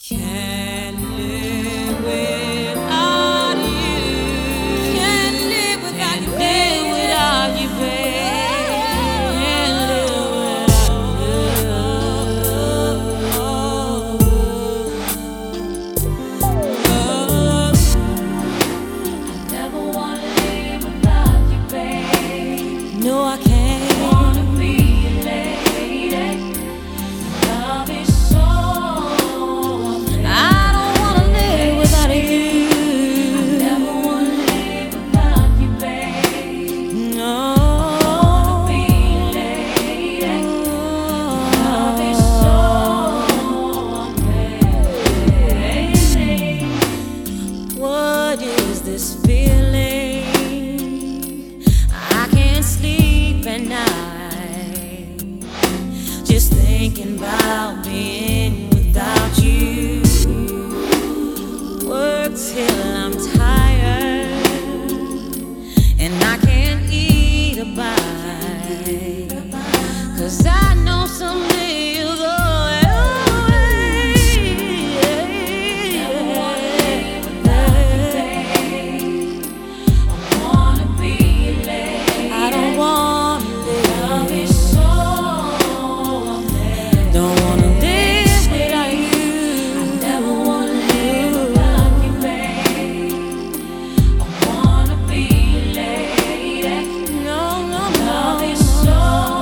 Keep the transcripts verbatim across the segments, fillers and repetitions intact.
Can't live without you. Can't live without you, baby. Without you, baby. Can't live without you. Never wanna live without you, babe. No, I can't. Wanna be your lady. Love is so I don't wanna live without you. Never wanna live without you, babe. No. Wanna be your lady. Love is so amazing. What is this feeling? I can't sleep at night, just thinking about being without you. Work till I'm tired, and I can't eat a bite, 'cause I know someday you'll go away. Wanna be your lady. I don't wanna Love live, is so amazing. don't wanna live without you. Never wanna live without you, babe. I wanna be your lady. No, no, Love no. is so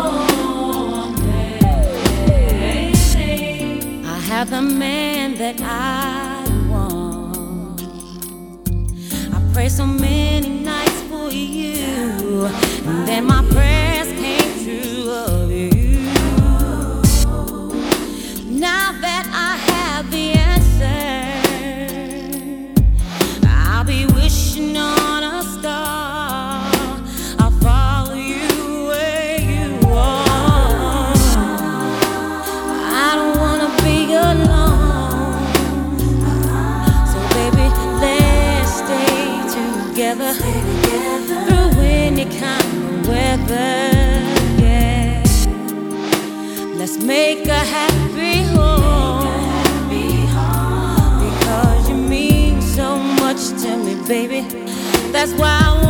amazing. I have the man that I want. I pray so many nights for you, and then my prayers came true of you. Now that I have the answer, I'll be wishing on a star. I'll follow you where you are. I don't wanna be alone, so baby, let's stay together through any kind of weather. Yeah, let's make a happy home, because you mean so much to me, baby. That's why I